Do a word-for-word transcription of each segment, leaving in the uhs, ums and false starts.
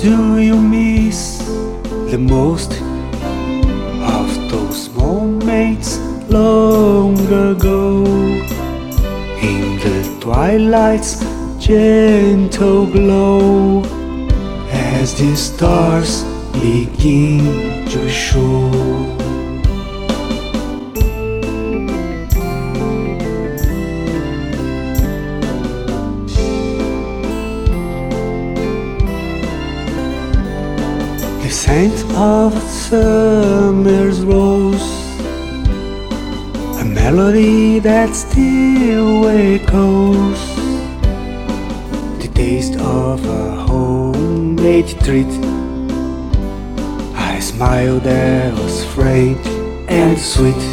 do you miss the most of those moments long ago? In the twilight's gentle glow, as the stars begin to show. The scent of summer's rose, a melody that still echoes, the taste of a homemade treat, a smile that was frank and sweet,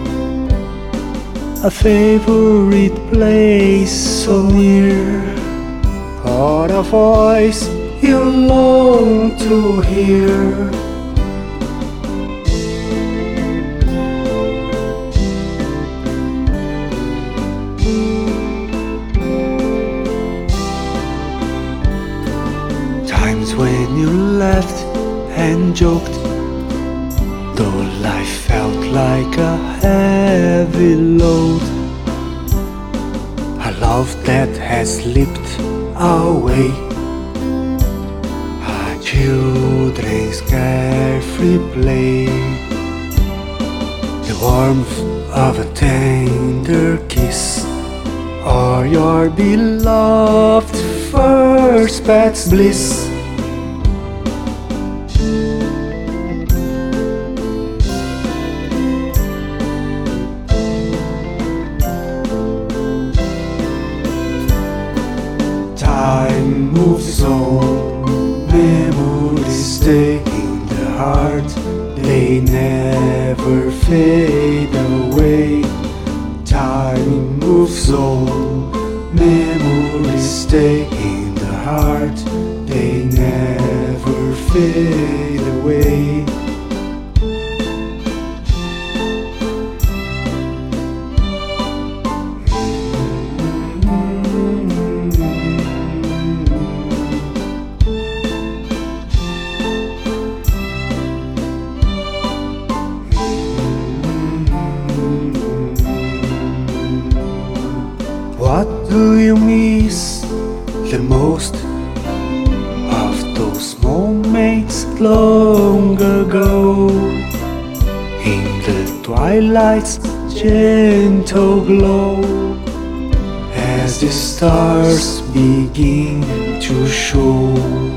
a favorite place so near, or a voice you long to hear. Times when you laughed and joked, though life felt like a heavy load, a love that has slipped away, children's carefree play, the warmth of a tender kiss, or your beloved first pet's bliss. Time moves on, memories stay in the heart, they never fade away. Time moves on, memories stay in the heart, they never fade away. What do you miss the most of those moments long ago? In the twilight's gentle glow, as the stars begin to show.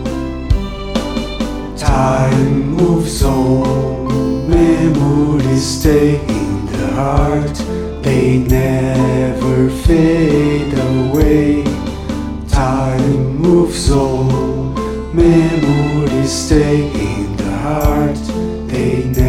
Time moves on, memories stay in the heart, they never fade away. Time moves on, memories stay in the heart, they never